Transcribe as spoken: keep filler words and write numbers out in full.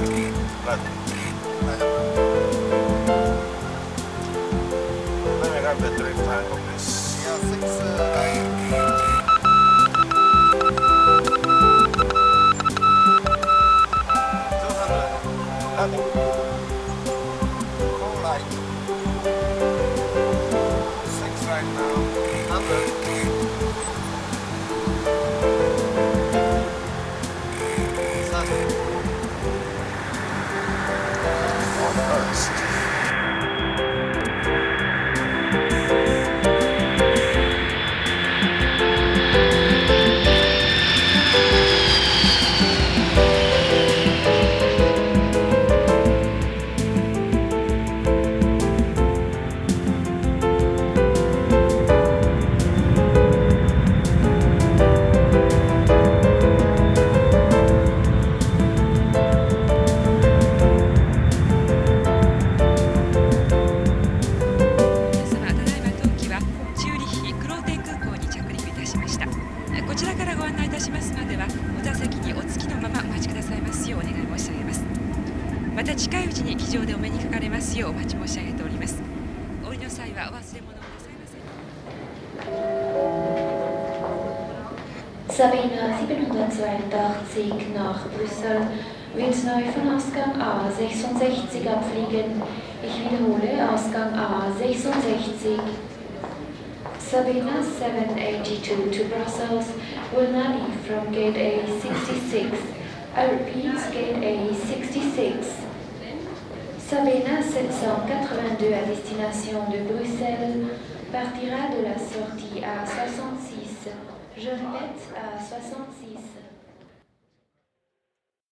Let, let me have better time on this. Yeah, six uh, right. two hundred. Landing. Four right. Six right now. one hundred. Seven. On first. また近いうちに機場でお目にかかれますようお待ち申し上げております。お降りの際はお忘れ物をなさいませ。 Sabina siebenhundertzweiundachtzig nach Brüssel wird neu von Ausgang A sechsundsechzig abfliegen. Ich wiederhole, Ausgang A sechsundsechzig. Sabina seven eighty-two to Brussels will now leave from gate A sixty-six. I repeat, gate A sixty-six. Sabina sept cent quatre-vingt-deux à destination de Bruxelles partira de la sortie A soixante-six. Je répète, à soixante-six.